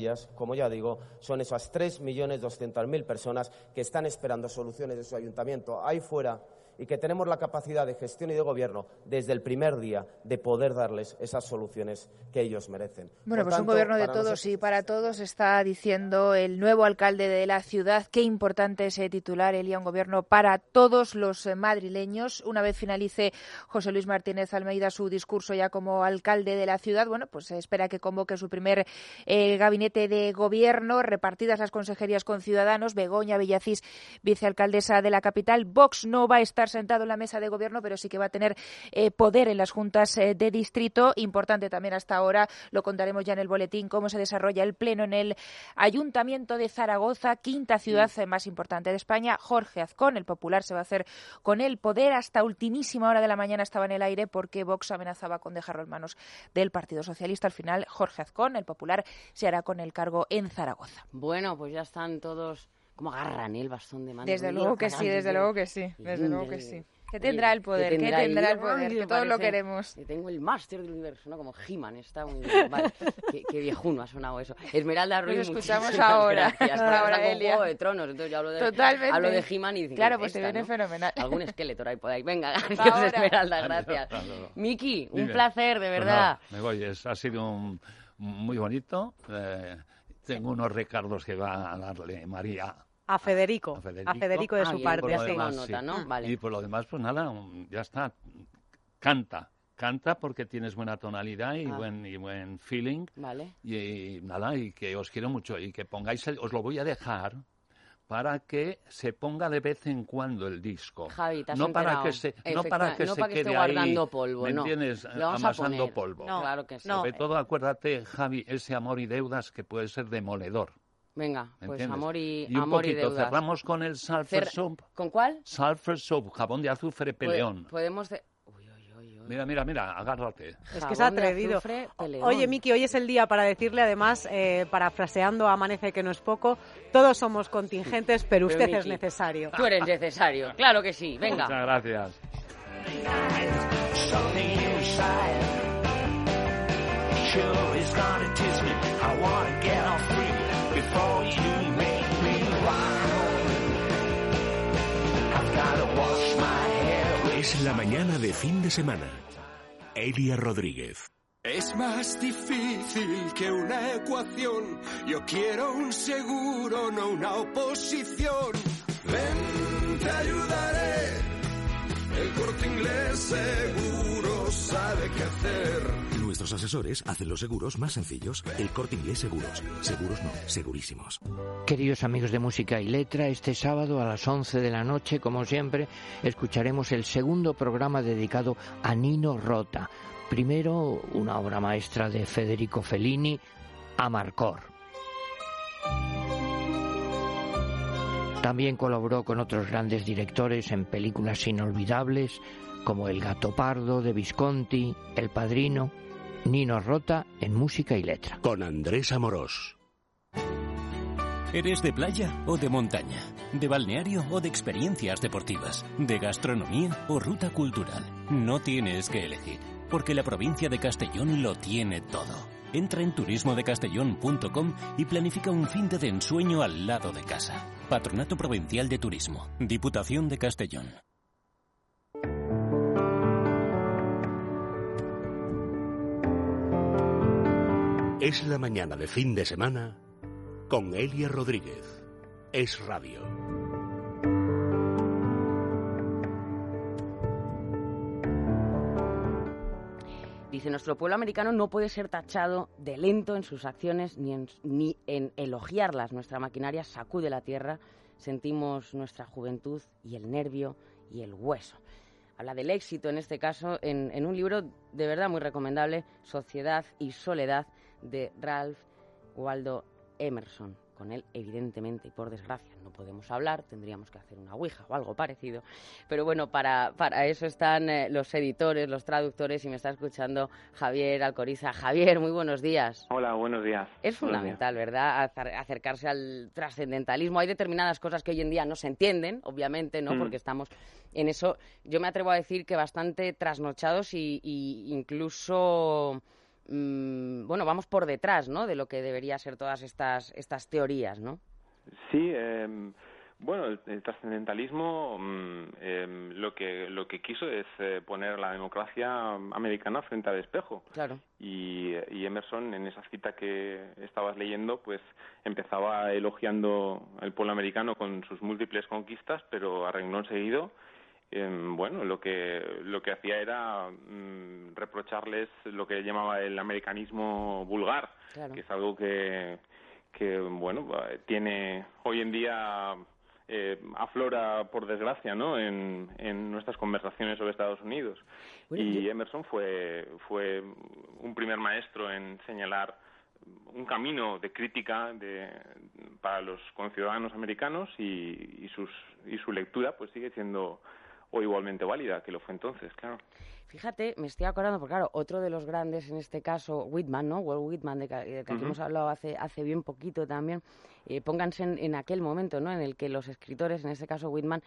ellas, como ya digo, son esas 3.200.000 personas que están esperando soluciones de su ayuntamiento ahí fuera y que tenemos la capacidad de gestión y de gobierno desde el primer día de poder darles esas soluciones que ellos merecen. Bueno, Por pues tanto, un gobierno de para todos nosotros... y para todos, está diciendo el nuevo alcalde de la ciudad. Qué importante ese titular, Elia, un gobierno para todos los madrileños. Una vez finalice José Luis Martínez Almeida su discurso ya como alcalde de la ciudad, bueno, pues se espera que convoque su primer gabinete de gobierno, repartidas las consejerías con Ciudadanos, Begoña Villacís, vicealcaldesa de la capital. Vox no va a estar sentado en la mesa de gobierno, pero sí que va a tener poder en las juntas de distrito. Importante también hasta ahora, lo contaremos ya en el boletín, cómo se desarrolla el pleno en el Ayuntamiento de Zaragoza, quinta ciudad más importante de España. Jorge Azcón, el popular, se va a hacer con el poder. Hasta ultimísima hora de la mañana estaba en el aire porque Vox amenazaba con dejarlo en manos del Partido Socialista. Al final, Jorge Azcón, el popular, se hará con el cargo en Zaragoza. Bueno, pues ya están todos... ¿Cómo agarran el bastón de mando? Desde luego que sí, desde luego que sí, desde luego que sí. ¿Qué tendrá el poder? ¿Qué tendrá el poder? Que todos lo queremos. Que tengo el máster del universo, ¿no? Como He-Man, está muy bien. Vale, qué viejuno ha sonado eso. Esmeralda Ruiz, lo escuchamos ahora. Ahora, Elia. Juego de Tronos, entonces yo hablo de He-Man y dicen, claro, pues te viene fenomenal. Algún esqueleto ahí por ahí. Venga, gracias, Esmeralda, gracias. Miki, un placer, de verdad. Pues me voy, ha sido muy bonito. Tengo unos recargos que va a darle María a Federico de su parte. Así. Nota, ¿no? Vale. Y por lo demás, pues nada, ya está. Canta porque tienes buena tonalidad y buen feeling. Vale. Y nada, y que os quiero mucho y que pongáis, os lo voy a dejar para que se ponga de vez en cuando el disco. Javi, ¿te has no para que se quede guardando ahí, polvo, ¿me entiendes? Amasando polvo. No, claro que sí. Sobre todo, acuérdate, Javi, ese amor y deudas que puede ser demoledor. Venga, pues ¿entiendes? amor y deudas. Cerramos con el Sulfur Soap. ¿Con cuál? Sulfur Soap, jabón de azufre peleón. Podemos... Mira, agárrate. Es que es atrevido. Oye, Miki, hoy es el día para decirle, además, parafraseando Amanece que no es poco, todos somos contingentes, pero usted Miki, es necesario. Tú eres necesario, claro que sí, venga. Muchas gracias. Es la mañana de fin de semana. Elia Rodríguez. Es más difícil que una ecuación. Yo quiero un seguro, no una oposición. Ven, te ayudaré. El Corte Inglés seguro sabe qué hacer. Nuestros asesores hacen los seguros más sencillos. El Corte Inglés Seguros. Seguros no, segurísimos. Queridos amigos de Música y Letra, este sábado a las 11 de la noche, como siempre, escucharemos el segundo programa dedicado a Nino Rota. Primero, una obra maestra de Federico Fellini, Amarcord. También colaboró con otros grandes directores en películas inolvidables como El gato pardo de Visconti, El padrino. Nino Rota en Música y Letra. Con Andrés Amorós. ¿Eres de playa o de montaña? ¿De balneario o de experiencias deportivas? ¿De gastronomía o ruta cultural? No tienes que elegir, porque la provincia de Castellón lo tiene todo. Entra en turismodecastellón.com y planifica un fin de ensueño al lado de casa. Patronato Provincial de Turismo. Diputación de Castellón. Es la mañana de fin de semana con Elia Rodríguez. Es Radio. Dice, nuestro pueblo americano no puede ser tachado de lento en sus acciones ni en elogiarlas. Nuestra maquinaria sacude la tierra, sentimos nuestra juventud y el nervio y el hueso. Habla del éxito, en este caso, en un libro de verdad muy recomendable, Sociedad y Soledad, de Ralph Waldo Emerson. Con él, evidentemente, y por desgracia, no podemos hablar, tendríamos que hacer una ouija o algo parecido. Pero bueno, para eso están los editores, los traductores, y me está escuchando Javier Alcoriza. Javier, muy buenos días. Hola, buenos días. Es fundamental, ¿verdad?, acercarse al trascendentalismo. Hay determinadas cosas que hoy en día no se entienden, obviamente, ¿no?, porque estamos en eso. Yo me atrevo a decir que bastante trasnochados y incluso bueno, vamos por detrás, ¿no?, de lo que debería ser todas estas teorías, ¿no? Sí, bueno, el trascendentalismo lo que quiso es poner la democracia americana frente al espejo. Claro. Y Emerson, en esa cita que estabas leyendo, pues empezaba elogiando al pueblo americano con sus múltiples conquistas, pero a renglón seguido, bueno, lo que hacía era reprocharles lo que llamaba el americanismo vulgar, claro, que es algo que bueno, tiene hoy en día aflora, por desgracia, ¿no?, en nuestras conversaciones sobre Estados Unidos. Bueno, y Emerson fue un primer maestro en señalar un camino de crítica para los conciudadanos americanos, y su lectura pues sigue siendo hoy igualmente válida que lo fue entonces, claro. Fíjate, me estoy acordando, porque claro, otro de los grandes en este caso, Whitman, ¿no? Walt Whitman, de que aquí hemos hablado hace bien poquito también. Pónganse en aquel momento, ¿no?, en el que los escritores, en este caso Whitman,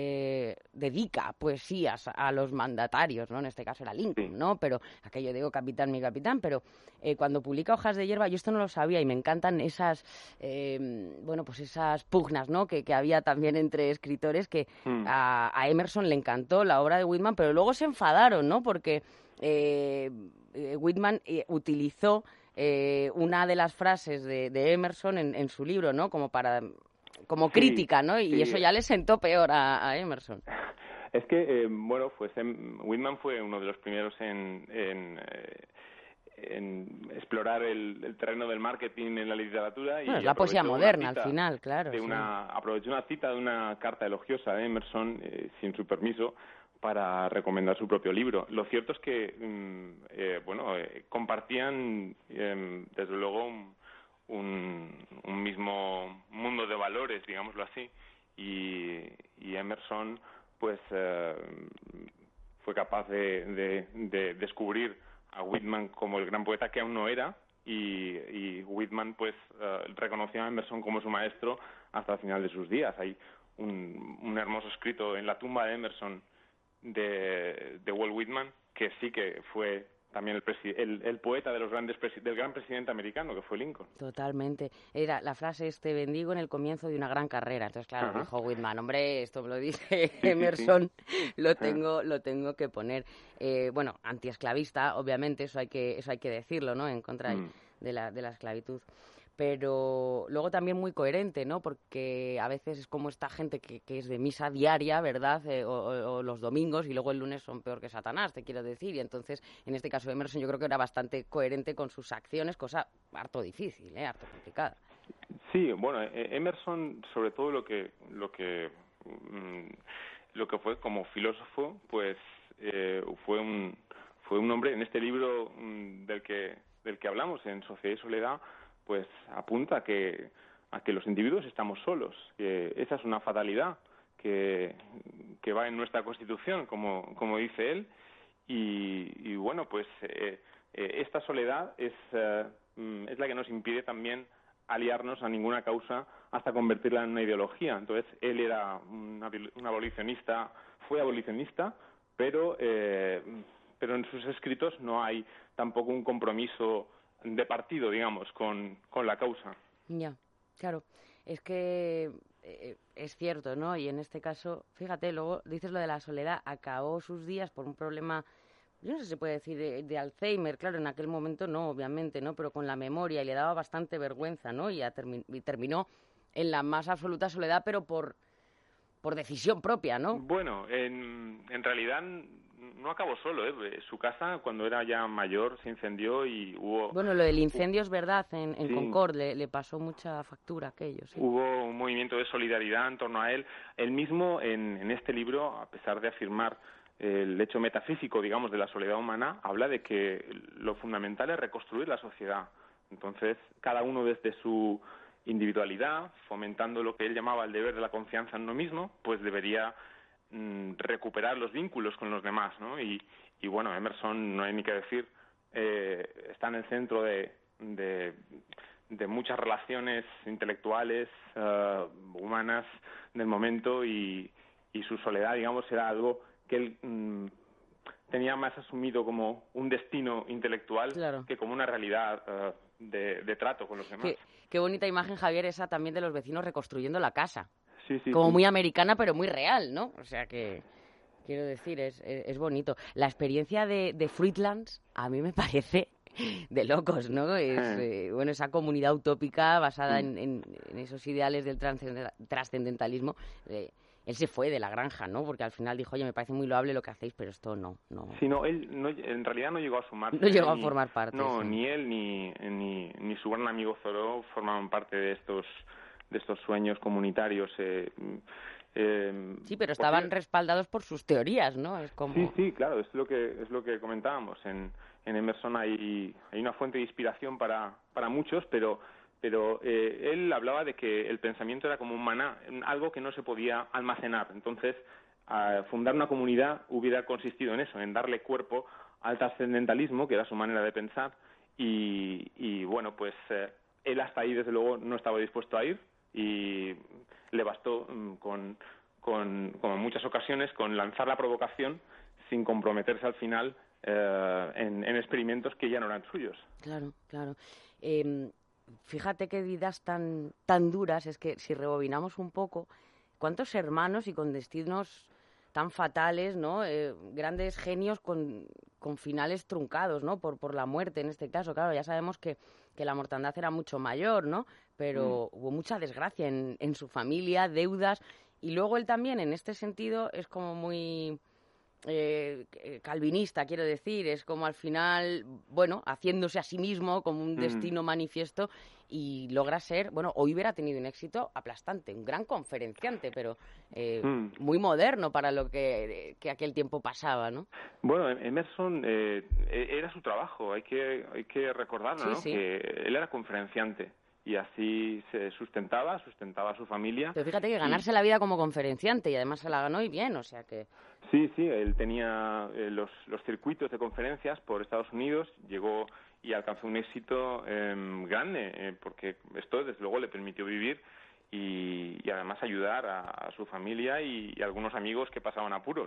dedica poesías a los mandatarios, ¿no? En este caso era Lincoln, ¿no? Pero aquello digo, capitán, mi capitán, pero cuando publica Hojas de hierba, yo esto no lo sabía y me encantan esas, bueno, pues esas pugnas, ¿no?, que había también entre escritores, que a Emerson le encantó la obra de Whitman, pero luego se enfadaron, ¿no?, porque Whitman utilizó una de las frases de Emerson en su libro, ¿no?, como crítica, ¿no? Y eso ya le sentó peor a Emerson. Es que, bueno, pues Whitman fue uno de los primeros en explorar el terreno del marketing en la literatura. Bueno, es la poesía moderna, al final, claro. Aprovechó una cita de una carta elogiosa de Emerson, sin su permiso, para recomendar su propio libro. Lo cierto es que, compartían, desde luego, un mismo mundo de valores, digámoslo así, y Emerson, pues, fue capaz de descubrir a Whitman como el gran poeta que aún no era, y Whitman, pues, reconoció a Emerson como su maestro hasta el final de sus días. Hay un hermoso escrito en la tumba de Emerson de Walt Whitman, que sí que fue también el poeta de del gran presidente americano, que fue Lincoln. Totalmente. Era la frase, bendigo en el comienzo de una gran carrera. Entonces, claro, dijo Whitman, hombre, esto me lo dice Emerson, lo tengo que poner. Bueno, antiesclavista, obviamente, eso hay que decirlo, ¿no?, en contra de la esclavitud. Pero luego también muy coherente, ¿no?, porque a veces es como esta gente que es de misa diaria, ¿verdad?, o los domingos, y luego el lunes son peor que Satanás, te quiero decir, y entonces, en este caso de Emerson, yo creo que era bastante coherente con sus acciones, cosa harto difícil, harto complicada. Sí, bueno, Emerson, sobre todo lo que fue como filósofo, pues fue un hombre, en este libro del que hablamos, en Sociedad y Soledad, pues apunta a que los individuos estamos solos, que esa es una fatalidad que va en nuestra Constitución, como dice él, y bueno, pues esta soledad es la que nos impide también aliarnos a ninguna causa hasta convertirla en una ideología. Entonces, él era un abolicionista, fue abolicionista, pero en sus escritos no hay tampoco un compromiso de partido, digamos, con la causa. Ya, claro. Es que es cierto, ¿no? Y en este caso, fíjate, luego dices lo de la soledad, acabó sus días por un problema, yo no sé si se puede decir de Alzheimer, claro, en aquel momento no, obviamente, ¿no? Pero con la memoria, y le daba bastante vergüenza, ¿no? Y terminó en la más absoluta soledad, pero por decisión propia, ¿no? Bueno, en realidad no acabó solo, ¿eh? Su casa, cuando era ya mayor, se incendió y hubo... Bueno, lo del incendio es verdad, en Concord le pasó mucha factura aquello, sí. Hubo un movimiento de solidaridad en torno a él. Él mismo, en este libro, a pesar de afirmar el hecho metafísico, digamos, de la soledad humana, habla de que lo fundamental es reconstruir la sociedad. Entonces, cada uno desde su individualidad, fomentando lo que él llamaba el deber de la confianza en uno mismo, pues debería recuperar los vínculos con los demás, ¿no? Y bueno, Emerson, no hay ni que decir, está en el centro de muchas relaciones intelectuales, humanas del momento, y su soledad, digamos, era algo que él tenía más asumido como un destino intelectual que como una realidad de trato con los demás. Qué bonita imagen, Javier, esa también de los vecinos reconstruyendo la casa. Sí, como muy americana, pero muy real, ¿no? O sea que, quiero decir, es bonito. La experiencia de Fruitlands a mí me parece de locos, ¿no? Bueno, esa comunidad utópica basada en esos ideales del trascendentalismo. Él se fue de la granja, ¿no? Porque al final dijo, oye, me parece muy loable lo que hacéis, pero esto no. Sí, no, él en realidad no llegó a sumarse. No llegó a formar parte. No, sí. Ni él ni su gran amigo Thoreau formaban parte de estos sueños comunitarios. Sí, pero estaban respaldados por sus teorías, ¿no? Es como... Sí, claro, es lo que comentábamos. En Emerson hay una fuente de inspiración para muchos, pero él hablaba de que el pensamiento era como un maná, algo que no se podía almacenar. Entonces, fundar una comunidad hubiera consistido en eso, en darle cuerpo al trascendentalismo, que era su manera de pensar, y bueno, pues él hasta ahí, desde luego, no estaba dispuesto a ir, y le bastó con como en muchas ocasiones, con lanzar la provocación sin comprometerse al final en experimentos que ya no eran suyos. Claro. Fíjate qué vidas tan duras, es que si rebobinamos un poco, cuántos hermanos y con destinos tan fatales, ¿no? Grandes genios con finales truncados, ¿no? Por la muerte en este caso. Claro, ya sabemos que la mortandad era mucho mayor, ¿no? Pero hubo mucha desgracia en su familia, deudas, y luego él también en este sentido es como muy calvinista, quiero decir, es como al final, bueno, haciéndose a sí mismo como un destino manifiesto, y logra ser, bueno, hoy hubiera tenido un éxito aplastante, un gran conferenciante, pero muy moderno para lo que aquel tiempo pasaba, ¿no? Bueno, Emerson era su trabajo, hay que recordarlo, ¿no? Sí. Que él era conferenciante y así se sustentaba a su familia. Pero fíjate que ganarse la vida como conferenciante, y además se la ganó y bien, o sea que... Sí, él tenía los circuitos de conferencias por Estados Unidos, llegó y alcanzó un éxito grande, porque esto desde luego le permitió vivir y además ayudar a su familia y algunos amigos que pasaban apuros.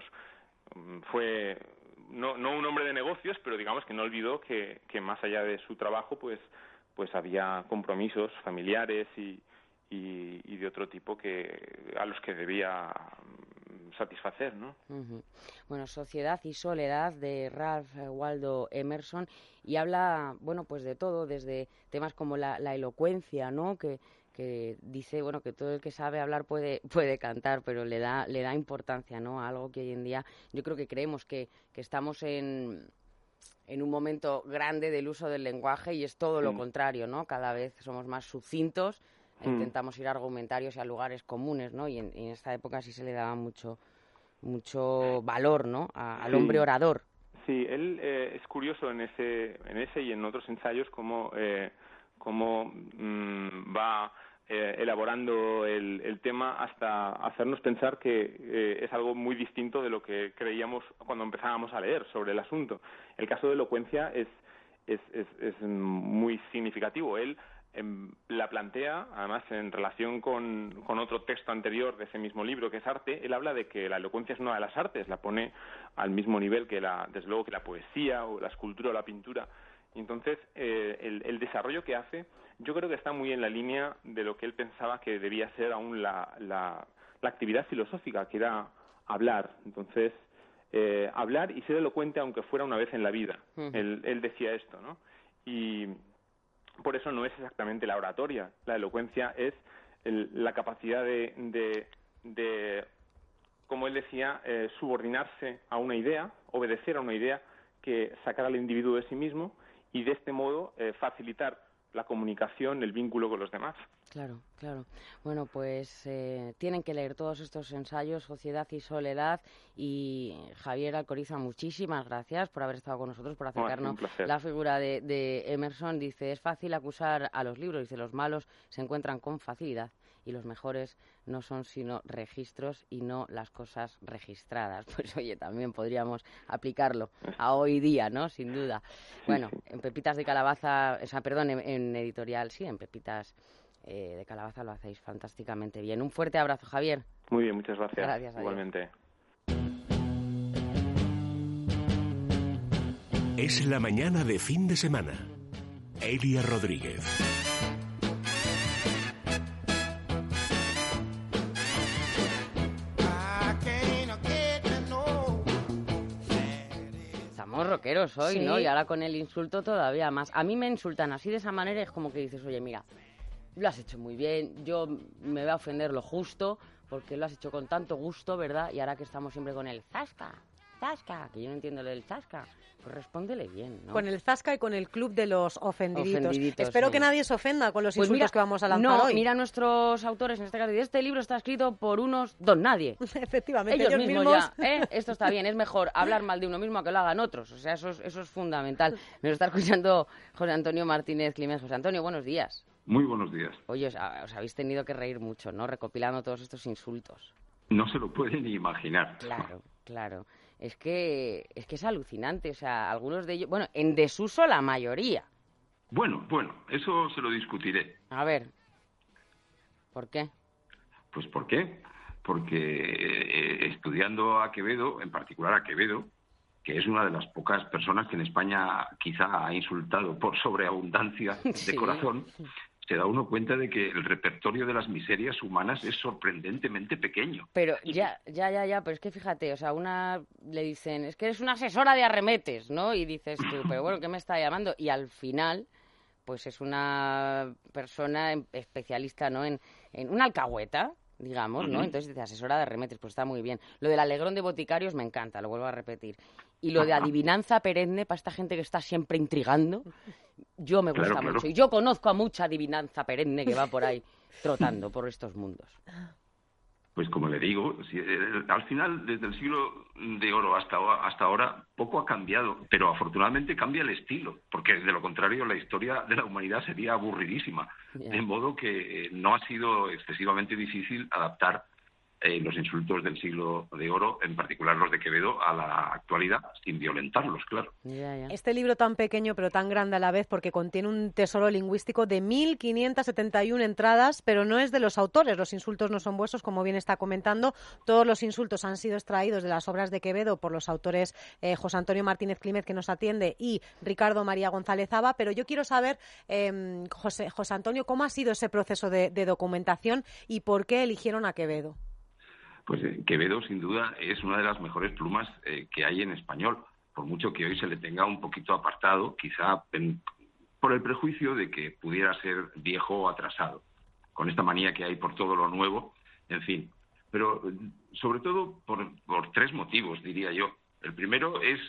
Fue no un hombre de negocios, pero digamos que no olvidó que más allá de su trabajo pues había compromisos familiares y de otro tipo a los que debía satisfacer, ¿no? Uh-huh. Bueno, Sociedad y Soledad, de Ralph Waldo Emerson, y habla, bueno, pues de todo, desde temas como la elocuencia, ¿no? Que dice, bueno, que todo el que sabe hablar puede cantar, pero le da importancia, ¿no? A algo que hoy en día yo creo que creemos que estamos en un momento grande del uso del lenguaje, y es todo lo contrario, ¿no? Cada vez somos más sucintos, intentamos ir a argumentarios y a lugares comunes, ¿no? Y en esta época sí se le daba mucho valor, ¿no? Al hombre orador. Sí, él es curioso en ese y en otros ensayos cómo va elaborando el tema hasta hacernos pensar que es algo muy distinto de lo que creíamos cuando empezábamos a leer sobre el asunto. El caso de elocuencia es muy significativo. Él la plantea, además en relación con otro texto anterior de ese mismo libro, que es Arte. Él habla de que la elocuencia es una de las artes, la pone al mismo nivel desde luego que la poesía o la escultura o la pintura. Y entonces el desarrollo que hace, yo creo que está muy en la línea de lo que él pensaba que debía ser aún la actividad filosófica, que era hablar. Entonces, hablar y ser elocuente aunque fuera una vez en la vida. Él decía esto, ¿no? Y por eso no es exactamente la oratoria. La elocuencia es la capacidad de, como él decía, subordinarse a una idea, obedecer a una idea que sacar al individuo de sí mismo, y de este modo facilitar la comunicación, el vínculo con los demás. Claro. Bueno, pues tienen que leer todos estos ensayos, Sociedad y Soledad. Y Javier Alcoriza, muchísimas gracias por haber estado con nosotros, por acercarnos la figura de Emerson. Dice, es fácil acusar a los libros, dice, los malos se encuentran con facilidad y los mejores no son sino registros y no las cosas registradas. Pues oye, también podríamos aplicarlo a hoy día, ¿no? Sin duda. Bueno, en Pepitas de Calabaza, en editorial, sí, en Pepitas de Calabaza lo hacéis fantásticamente bien. Un fuerte abrazo, Javier. Muy bien, muchas gracias. Gracias, igualmente. Es la mañana de fin de semana. Elia Rodríguez. Estamos rockeros hoy, Sí. ¿no? Y ahora con el insulto todavía más. A mí me insultan así de esa manera, es como que dices, oye, mira, lo has hecho muy bien, yo me voy a ofender lo justo, porque lo has hecho con tanto gusto, ¿verdad? Y ahora que estamos siempre con el zasca, que yo no entiendo lo del zasca, pues respóndele bien, ¿no? Con el zasca y con el club de los ofendiditos. Ofendiditos, Espero sí. que nadie se ofenda con los Pues insultos mira, que vamos a lanzar no, hoy. mira nuestros autores, en este caso, este libro está escrito por unos don nadie. Efectivamente, ellos ellos mismos mismos. ya, ¿eh? Esto está bien, es mejor hablar mal de uno mismo a que lo hagan otros, o sea, eso es fundamental. Me lo está escuchando José Antonio Martínez Climent. José Antonio, buenos días. Muy buenos días. Oye, os habéis tenido que reír mucho, ¿no? Recopilando todos estos insultos. No se lo puede ni imaginar. Claro. Es que es alucinante, o sea, algunos de ellos, bueno, en desuso la mayoría. Bueno, eso se lo discutiré. A ver, ¿por qué? Pues ¿por qué? Porque estudiando a Quevedo, en particular a Quevedo, que es una de las pocas personas que en España quizá ha insultado por sobreabundancia de corazón, se da uno cuenta de que el repertorio de las miserias humanas es sorprendentemente pequeño. Pero ya, pero es que fíjate, o sea, una le dicen, es que eres una asesora de arremetes, ¿no? Y dices tú, pero bueno, ¿qué me está llamando? Y al final, pues es una persona especialista, ¿no? En una alcahueta, digamos, ¿no? Entonces dice asesora de arremetes, pues está muy bien. Lo del alegrón de boticarios me encanta, lo vuelvo a repetir. Y lo de adivinanza perenne para esta gente que está siempre intrigando, yo me gusta mucho. Y yo conozco a mucha adivinanza perenne que va por ahí trotando por estos mundos. Pues como le digo, al final, desde el siglo de oro hasta ahora, poco ha cambiado, pero afortunadamente cambia el estilo, porque de lo contrario la historia de la humanidad sería aburridísima. De modo que no ha sido excesivamente difícil adaptar los insultos del siglo de oro, en particular los de Quevedo, a la actualidad, sin violentarlos, claro. Este libro tan pequeño pero tan grande a la vez, porque contiene un tesoro lingüístico de 1.571 entradas, pero no es de los autores, los insultos no son vuestros, como bien está comentando, todos los insultos han sido extraídos de las obras de Quevedo por los autores José Antonio Martínez Climent, que nos atiende, y Ricardo María González Aba, pero yo quiero saber, José Antonio, ¿cómo ha sido ese proceso de documentación y por qué eligieron a Quevedo? Pues Quevedo, sin duda, es una de las mejores plumas que hay en español, por mucho que hoy se le tenga un poquito apartado, quizá por el prejuicio de que pudiera ser viejo o atrasado, con esta manía que hay por todo lo nuevo, en fin. Pero sobre todo por tres motivos, diría yo. El primero es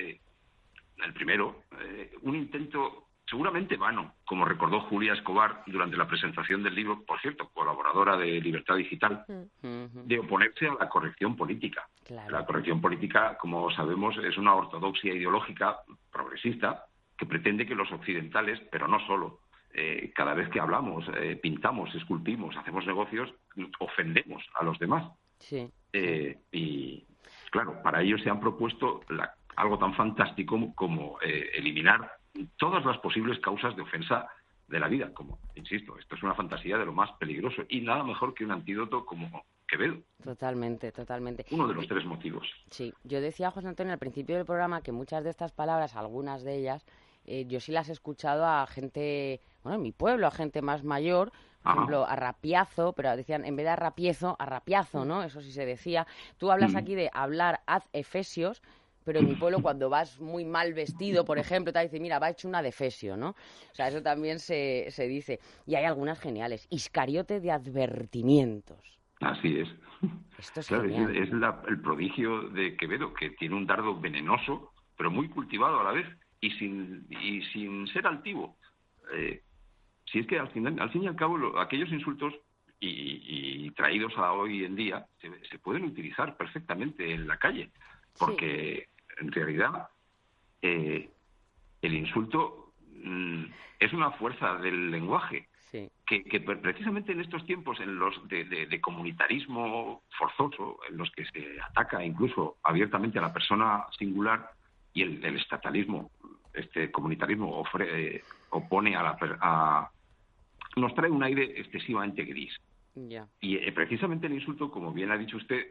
un intento seguramente vano, como recordó Julia Escobar durante la presentación del libro, por cierto, colaboradora de Libertad Digital, de oponerse a la corrección política. Claro. La corrección política, como sabemos, es una ortodoxia ideológica progresista que pretende que los occidentales, pero no solo, cada vez que hablamos, pintamos, esculpimos, hacemos negocios, ofendemos a los demás. Sí. Y claro, para ello se han propuesto algo tan fantástico como eliminar todas las posibles causas de ofensa de la vida. Como, insisto, esto es una fantasía de lo más peligroso y nada mejor que un antídoto como Quevedo. Totalmente. Uno de los tres motivos. Sí, yo decía a José Antonio al principio del programa que muchas de estas palabras, algunas de ellas, yo sí las he escuchado a gente, bueno, en mi pueblo, a gente más mayor, por ejemplo, a rapiazo, pero decían, en vez de a rapiazo, ¿no? Eso sí se decía. Tú hablas aquí de hablar ad efesios, pero en mi pueblo cuando vas muy mal vestido, por ejemplo, te dice, mira, va hecho una defesio, ¿no? O sea, eso también se dice. Y hay algunas geniales. Iscariote de advertimientos. Así es. Esto es claro, genial. Es el prodigio de Quevedo, que tiene un dardo venenoso, pero muy cultivado a la vez y sin ser altivo. Si es que al fin y al cabo aquellos insultos y traídos a hoy en día se pueden utilizar perfectamente en la calle, porque en realidad el insulto es una fuerza del lenguaje que precisamente en estos tiempos en los de comunitarismo forzoso, en los que se ataca incluso abiertamente a la persona singular, y el estatalismo, este comunitarismo opone nos trae un aire excesivamente gris. Yeah. Y precisamente el insulto, como bien ha dicho usted,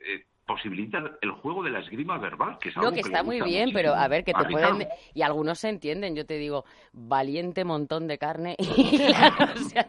posibilita el juego de la esgrima verbal, que es algo que está muy bien, muchísimo. pero a ver, que te Ricardo. pueden... Y algunos se entienden, yo te digo, valiente montón de carne y claro, o sea,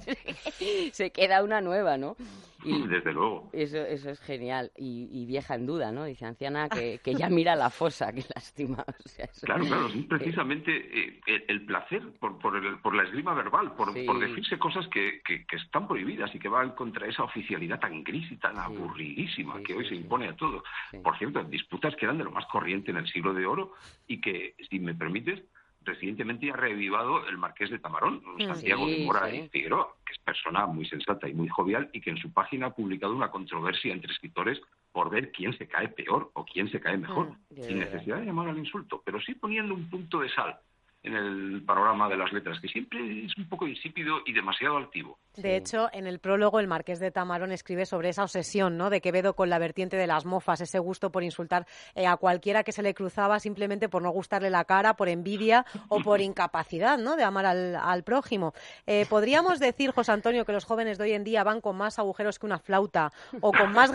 se queda una nueva, ¿no? Y desde luego. Eso es genial. Y vieja en duda, ¿no? Dice anciana que ya mira la fosa, qué lástima. O sea, eso... Claro, es precisamente el placer por la esgrima verbal, por decirse cosas que están prohibidas y que van contra esa oficialidad tan gris y tan aburridísima que hoy se impone a todo. Sí. Por cierto, disputas que eran de lo más corriente en el siglo de oro y que, si me permites, recientemente ha revivado el Marqués de Tamarón, Santiago de Mora y Figueroa, que es persona muy sensata y muy jovial y que en su página ha publicado una controversia entre escritores por ver quién se cae peor o quién se cae mejor, sin necesidad de llamar al insulto, pero sí poniendo un punto de sal en el panorama de las letras, que siempre es un poco insípido y demasiado altivo. De hecho, en el prólogo, el Marqués de Tamarón escribe sobre esa obsesión, ¿no?, de Quevedo con la vertiente de las mofas, ese gusto por insultar a cualquiera que se le cruzaba simplemente por no gustarle la cara, por envidia o por incapacidad, ¿no?, de amar al prójimo. ¿Podríamos decir, José Antonio, que los jóvenes de hoy en día van con más agujeros que una flauta o con más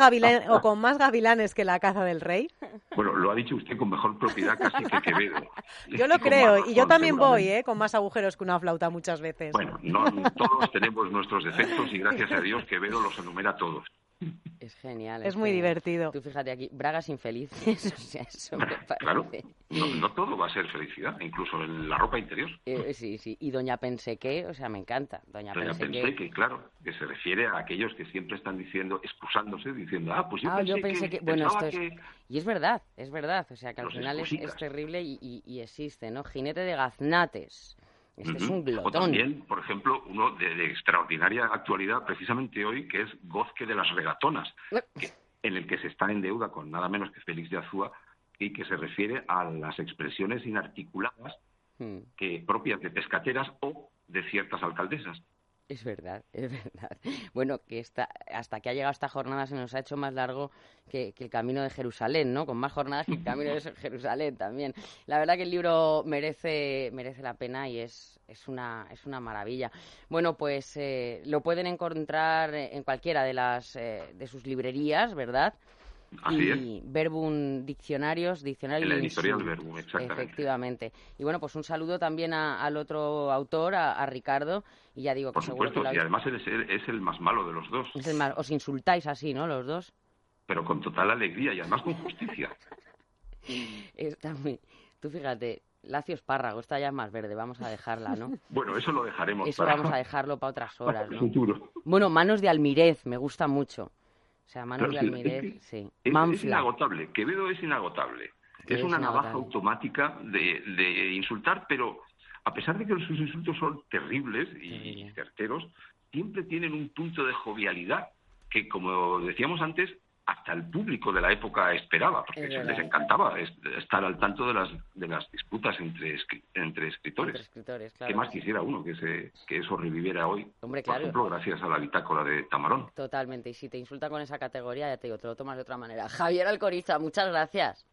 gavilanes que la caza del rey? Bueno, lo ha dicho usted con mejor propiedad casi que Quevedo. Yo lo creo, y yo también voy con más agujeros que una flauta muchas veces. Bueno, no todos tenemos nuestros defectos y gracias a Dios Quevedo los enumera todos. Es genial. Es muy divertido. Tú fíjate aquí, bragas infelices, o sea, eso me parece... Claro, no todo va a ser felicidad, incluso en la ropa interior. Sí, y Doña Penseque, o sea, me encanta. Doña Penseque, claro, que se refiere a aquellos que siempre están diciendo, excusándose, diciendo, pues yo pensé que... Bueno, esto es... que... Y es verdad, o sea, que al final es terrible y existe, ¿no? Jinete de Gaznates. Este es un glotón. O también, por ejemplo, uno de extraordinaria actualidad, precisamente hoy, que es Gozque de las Regatonas, en el que se está en deuda con nada menos que Félix de Azúa y que se refiere a las expresiones inarticuladas propias de pescateras o de ciertas alcaldesas. Es verdad. Bueno, que hasta que ha llegado esta jornada se nos ha hecho más largo que el Camino de Jerusalén, ¿no? Con más jornadas que el Camino de Jerusalén también. La verdad que el libro merece la pena y es una maravilla. Bueno, pues lo pueden encontrar en cualquiera de sus librerías, ¿verdad? Así y Verbum diccionario en la editorial Verbum, exactamente. Efectivamente. Y bueno, pues un saludo también al otro autor, a Ricardo, y ya digo que por supuesto, y además es el más malo de los dos. Os insultáis así, ¿no?, los dos. Pero con total alegría y además con justicia. Está muy... Tú fíjate, Lacio Espárrago, esta ya es más verde, vamos a dejarla, ¿no? Bueno, eso lo dejaremos vamos a dejarlo para otras horas, ¿no? Futuro. Bueno, Manos de Almirez, me gusta mucho. O sea, Manos de Almirez, sí. Es inagotable. Quevedo es inagotable. Es una navaja automática de insultar, pero a pesar de que sus insultos son terribles y certeros, siempre tienen un punto de jovialidad que, como decíamos antes, hasta el público de la época esperaba, porque les encantaba estar al tanto de las disputas entre escritores. Claro. ¿Qué más quisiera uno que eso reviviera hoy? Hombre, por ejemplo, gracias a la bitácora de Tamarón. Totalmente, y si te insulta con esa categoría, ya te digo, te lo tomas de otra manera. Javier Alcoriza, muchas gracias.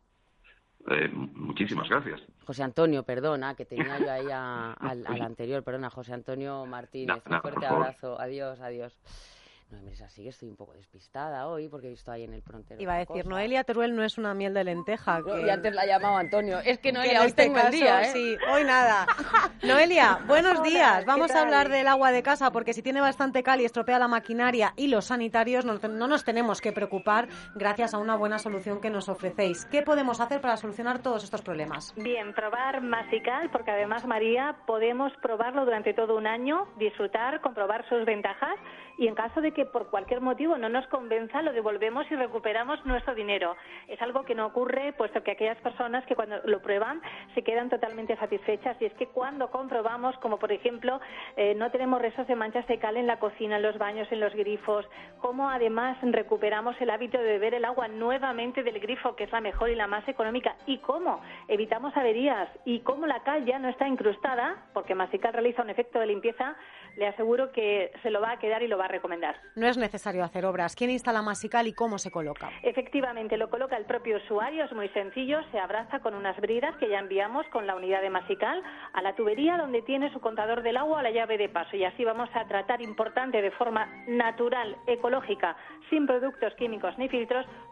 Muchísimas gracias. José Antonio, perdona, que tenía yo ahí al anterior, perdona, José Antonio Martínez. Un fuerte abrazo, adiós. No, es así que estoy un poco despistada hoy porque he visto ahí en el frontero. Iba a decir, Noelia Teruel no es una miel de lenteja. No, y antes la ha llamado Antonio. Es que Noelia, hoy tengo el día, ¿eh? Sí, hoy nada. Noelia, buenos días. Vamos a hablar del agua de casa porque si tiene bastante cal y estropea la maquinaria y los sanitarios, no nos tenemos que preocupar gracias a una buena solución que nos ofrecéis. ¿Qué podemos hacer para solucionar todos estos problemas? Bien, probar Masical, porque además, María, podemos probarlo durante todo un año, disfrutar, comprobar sus ventajas y en caso de que por cualquier motivo no nos convenza, lo devolvemos y recuperamos nuestro dinero. Es algo que no ocurre, puesto que aquellas personas que cuando lo prueban se quedan totalmente satisfechas, y es que cuando comprobamos, como por ejemplo, no tenemos restos de manchas de cal en la cocina, en los baños, en los grifos, cómo además recuperamos el hábito de beber el agua nuevamente del grifo, que es la mejor y la más económica, y cómo evitamos averías, y cómo la cal ya no está incrustada, porque Masical realiza un efecto de limpieza, le aseguro que se lo va a quedar y lo va a recomendar. No es necesario hacer obras. ¿Quién instala Masical y cómo se coloca? Efectivamente, lo coloca el propio usuario, es muy sencillo, se abraza con unas bridas que ya enviamos con la unidad de Masical a la tubería donde tiene su contador del agua o la llave de paso, y así vamos a tratar, importante, de forma natural, ecológica, sin productos químicos ni filtros,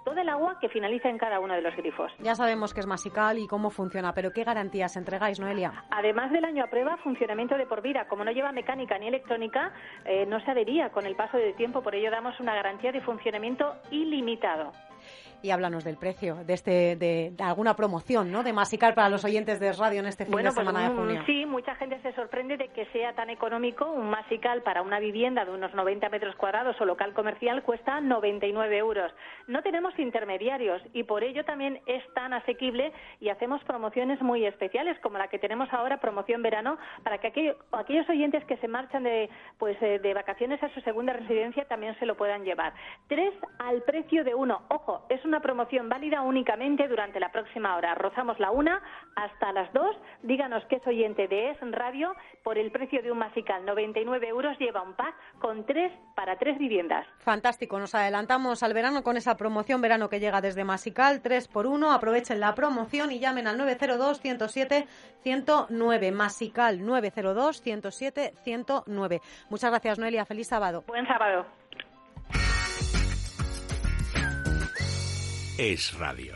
toda el agua que finaliza en cada uno de los grifos. Ya sabemos que es Masical y cómo funciona, pero ¿qué garantías entregáis, Noelia? Además del año a prueba, funcionamiento de por vida. Como no lleva mecánica ni electrónica, no se avería con el paso del tiempo, por ello damos una garantía de funcionamiento ilimitado. Y háblanos del precio, de alguna promoción, ¿no?, de Masical para los oyentes de radio en este fin de semana de junio. Sí, mucha gente se sorprende de que sea tan económico. Un Masical para una vivienda de unos 90 metros cuadrados o local comercial cuesta 99 euros. No tenemos intermediarios y por ello también es tan asequible y hacemos promociones muy especiales, como la que tenemos ahora, promoción verano, para que aquellos oyentes que se marchan de vacaciones a su segunda residencia también se lo puedan llevar. 3 al precio de 1. Ojo, es una promoción válida únicamente durante la próxima hora. Rozamos la 1 hasta las 2. Díganos que es oyente de Es Radio. Por el precio de un Masical, 99 euros, lleva un pack con 3 para 3 viviendas. Fantástico. Nos adelantamos al verano con esa promoción verano que llega desde Masical, 3x1. Aprovechen la promoción y llamen al 902-107-109. Masical 902-107-109. Muchas gracias, Noelia. Feliz sábado. Buen sábado. Es Radio.